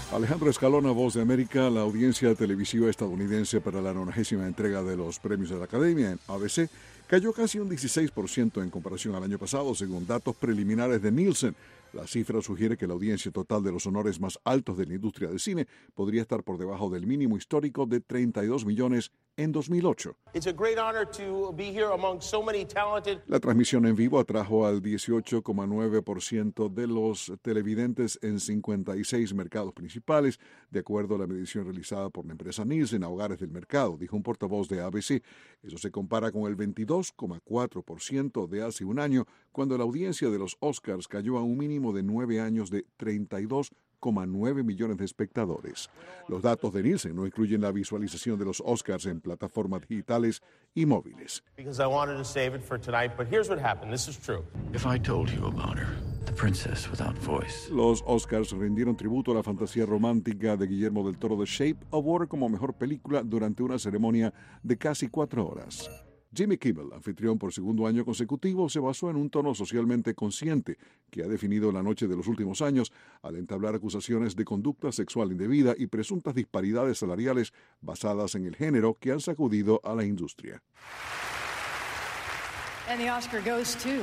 Alejandro Escalona, Voz de América. La audiencia televisiva estadounidense para la 90ª entrega de los premios de la Academia en ABC cayó casi un 16% en comparación al año pasado, según datos preliminares de Nielsen. La cifra sugiere que la audiencia total de los honores más altos de la industria del cine podría estar por debajo del mínimo histórico de 32 millones en 2008. La transmisión en vivo atrajo al 18,9% de los televidentes en 56 mercados principales, de acuerdo a la medición realizada por la empresa Nielsen a hogares del mercado, dijo un portavoz de ABC. Eso se compara con el 22,4% de hace un año, cuando la audiencia de los Oscars cayó a un mínimo de 9 años de 32,9 millones de espectadores. Los datos de Nielsen no incluyen la visualización de los Oscars en plataformas digitales y móviles. Los Oscars rindieron tributo a la fantasía romántica de Guillermo del Toro, The Shape of Water, como mejor película durante una ceremonia de casi 4 horas. Jimmy Kimmel, anfitrión por segundo año consecutivo, se basó en un tono socialmente consciente que ha definido la noche de los últimos años al entablar acusaciones de conducta sexual indebida y presuntas disparidades salariales basadas en el género que han sacudido a la industria. And the Oscar goes to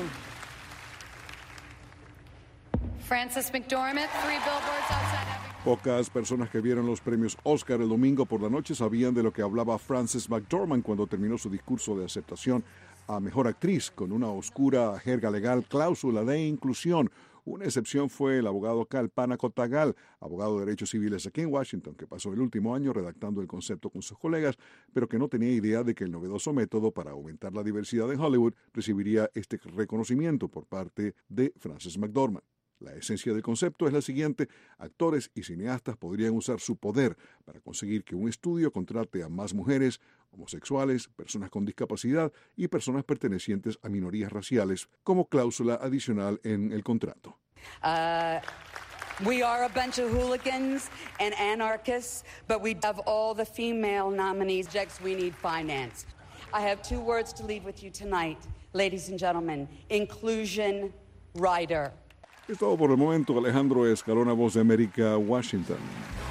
Frances McDormand, 3 Billboards Outside Ebbing. Pocas personas que vieron los premios Oscar el domingo por la noche sabían de lo que hablaba Frances McDormand cuando terminó su discurso de aceptación a Mejor Actriz, con una oscura jerga legal cláusula de inclusión. Una excepción fue el abogado Kalpana Kotagal, abogado de derechos civiles aquí en Washington, que pasó el último año redactando el concepto con sus colegas, pero que no tenía idea de que el novedoso método para aumentar la diversidad en Hollywood recibiría este reconocimiento por parte de Frances McDormand. La esencia del concepto es la siguiente: actores y cineastas podrían usar su poder para conseguir que un estudio contrate a más mujeres, homosexuales, personas con discapacidad y personas pertenecientes a minorías raciales como cláusula adicional en el contrato. We are a bunch of hooligans and anarchists, but we have all the female nominees. We need finance. I have 2 words to leave with you tonight, ladies and gentlemen. Inclusion rider. Es todo por el momento. Alejandro Escalona, Voz de América, Washington.